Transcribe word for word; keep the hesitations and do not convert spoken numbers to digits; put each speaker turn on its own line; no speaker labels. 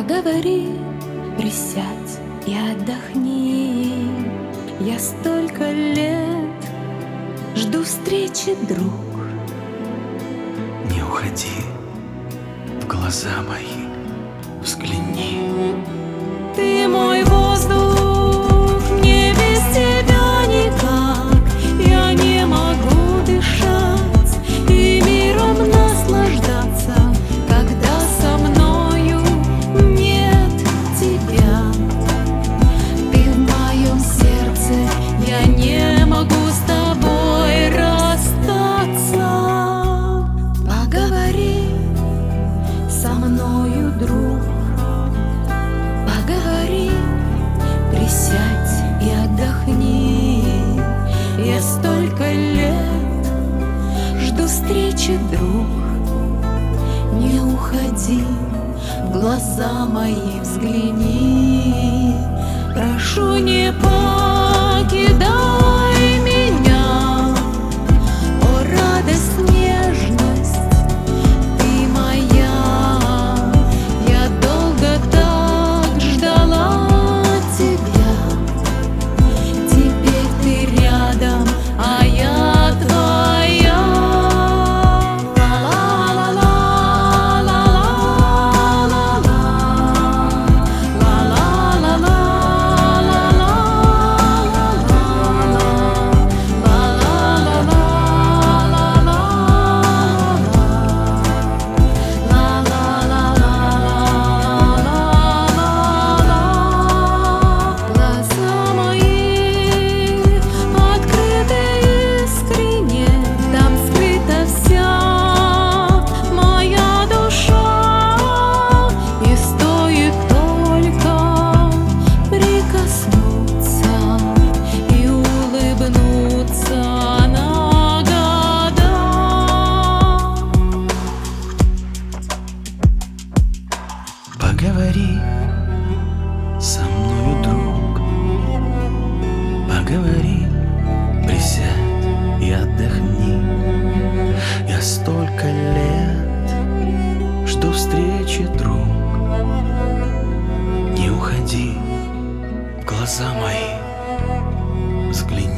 Поговори, присядь и отдохни. Я столько лет жду встречи, друг.
Не уходи, в глаза мои взгляни.
Ты мой воздух, мне без тебя никак. Я не могу дышать и миром наслаждаться, когда со мною нет тебя. Ты в моем сердце, я не могу с тобой расстаться. Поговори со мною, друг. Поговори, присядь и отдохни. Я столько лет жду встречи, друг. Не уходи, в глаза мои взгляни. Прошу, не покидай меня, о радость, нежность, ты моя. Я долго так ждала тебя. Теперь ты рядом, а я твоя. Глаза мои открыты искренне, там скрыта вся моя душа. И стоит только прикоснуться и улыбнуться на года.
Поговори со мною, друг. Поговори, присядь и отдохни. Я столько лет жду встречи, друг. Не уходи, в глаза мои взгляни.